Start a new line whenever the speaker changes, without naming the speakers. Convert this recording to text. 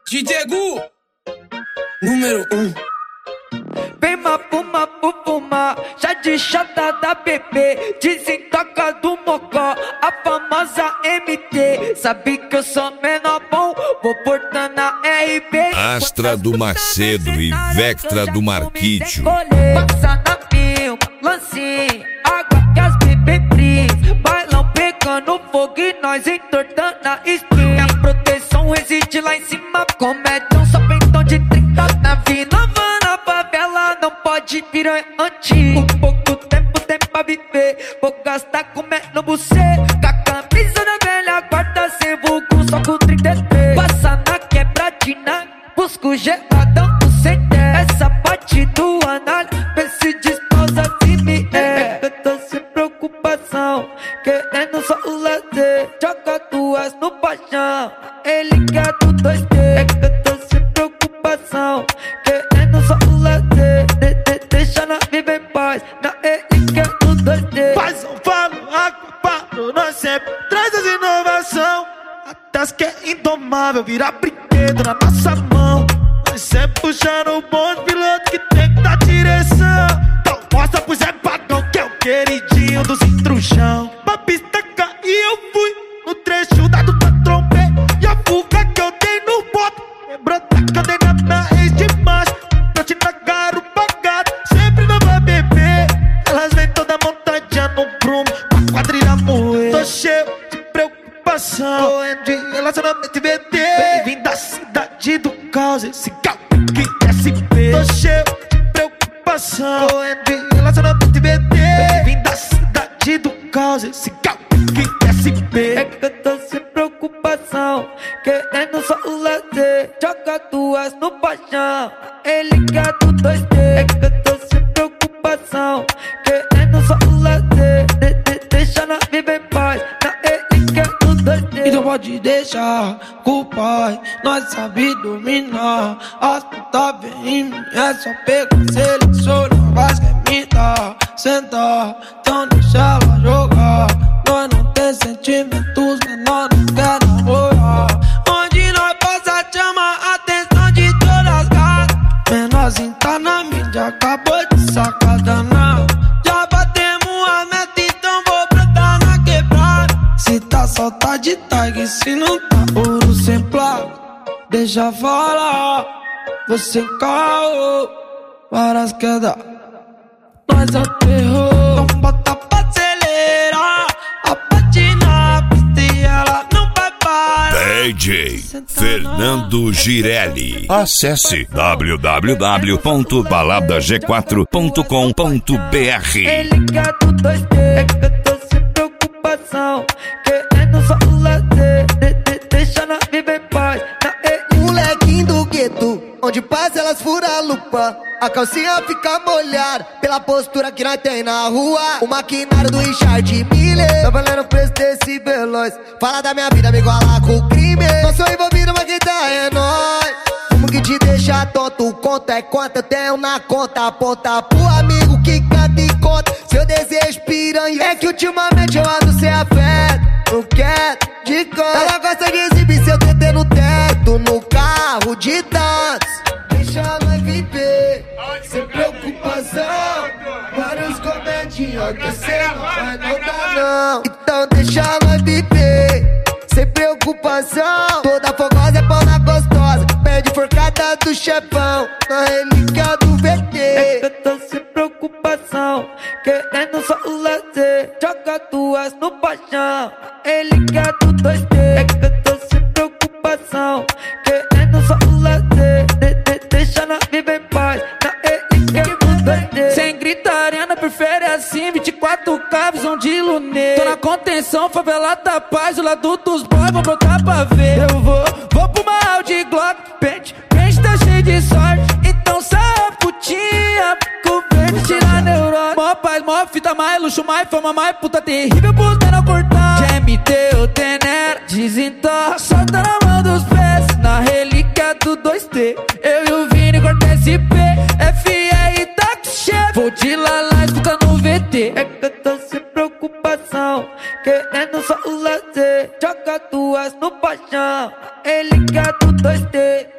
DJ Gu, número 1.
Vem mapuma, pupuma, chá de chata da bebê, desentoca do mocó, a famosa MT. Sabe que eu sou menor bom, vou portando a RB.
Astra do Macedo e Vectra do Marquício.
Passa na filma, lance, água que as bebê brilha. Bailão pegando fogo e nós entortando a stream. Minha proteção reside lá em cima, comédia só pentão de 30 na vila. Na favela não pode virar antigo. Pouco tempo tem pra viver, vou gastar comendo você. Com a camisa da velha guarda, sem vulgo, só com 33. Passa na quebradina, busco geladão do CT. Essa parte do anal, vê se despausa firme. É que eu tô sem preocupação, querendo só o lazer. Joga duas no paixão, ele quer do 2D. É que eu tô sem preocupação, querendo só o lazer. Deixa nós viver em paz, na ele quer do 2D.
Faz um falo, aquaparo, nós sempre traz as inovação. Até as que é indomável, virar brinquedo na nossa mão. Nós sempre puxando o bonde, piloto que tem que dar direção. Então mostra pro Zé Pagão que é o queridinho dos intruxão. Pra pista cair eu fui, no trecho dado da trombei. E a fuga que eu dei no bote, lembrou da que eu dei na minha ex de macho. Pra te pagar o pagado, sempre não vai beber. Elas vêm toda montadinha no prumo, pra quadrilha moer. Tô cheio de preocupação, correndo de relacionamento e VT. Bem-vindo da cidade do caos, esse carro que SP. Tô cheio de preocupação, correndo de relacionamento e VT. Bem-vindo da cidade do caos, esse carro que SP.
É que eu tô sem preocupação, querendo só o lazer. Joga duas no paixão, ele quer do 2D. É que eu tô sem preocupação, querendo só o lazer. Deixa nós viver em paz, na ele quer do 2D.
Então pode deixar com o pai, nós sabe dominar. As puta vem em mim, é só pegar, seleciona, mas quer me dar. Sentar, então deixa ela jogar. Nós não tem sentimentos, menor não quer namorar. Onde nós passa chama a atenção de todas as gatas. Menorzinho tá na mídia, acabou de sacar danado. Já batemos a meta, então vou brotar na quebrada. Se tá solta de tag, se não tá ouro sem placa. Deixa falar, você caô, várias quedas. Nós aterrou, então bota pra acelerar. A patina, a pista e ela não vai parar.
DJ Fernando Girelli. Acesse www.baladag4.com.br.
Ele quer do 2D, é que eu tô sem preocupação, querendo só o lazer. Deixa nós viver em paz, na ele.
Molequinho do gueto, onde passa elas furam a lupa. A calcinha fica molhada pela postura que nós tem na rua. O maquinário do Richard Miller, tô valendo o preço desse veloz. Fala da minha vida, me igualar com o crime. Não sou envolvido, mas quem tá é nóis. Fumo que te deixa tonto, conta é quanto eu tenho na conta. Aponta pro amigo que canta e conta seu desejo piranha. É que ultimamente eu ando sem afeto, não quero de conta. Ela gosta de exibir seu TT no teto, no carro de dança. Deixa nós viver, sem preocupação. Vários comedinhos que cê não vai não dar não. Então deixa nós viver, sem preocupação. Toda fogosa é pau na gostosa, pede forcada do chefão, na relíquia do VT.
É que eu tô sem preocupação, querendo só o lazer. Joga duas no paixão, ele quer do 2D. É que eu tô sem preocupação, querendo só o lazer. Deixa nós viver em paz, na ele quer do 2D.
Sem gritaria, não prefere assim. 24K, visão de lunê. Tô na contenção, favela da paz. O lado dos boys, vou brotar pra ver. Eu vou pro uma Audi Glock. Pente tá cheio de sorte. Então sai a putinha, com verde, tira a neurose. Mó paz, mó fita, mais luxo, mais fama, mais puta terrível pros menor cortar. GMT, o Tenera, desentorra, solta na mão dos pés. Na relíquia do 2T, eu e o Vini corta SP. FR tá com chefe, vou de lalá, escuta no VT.
É que eu tô sem preocupação, querendo só o lazer. Joga duas no paixão, ele quer do 2D.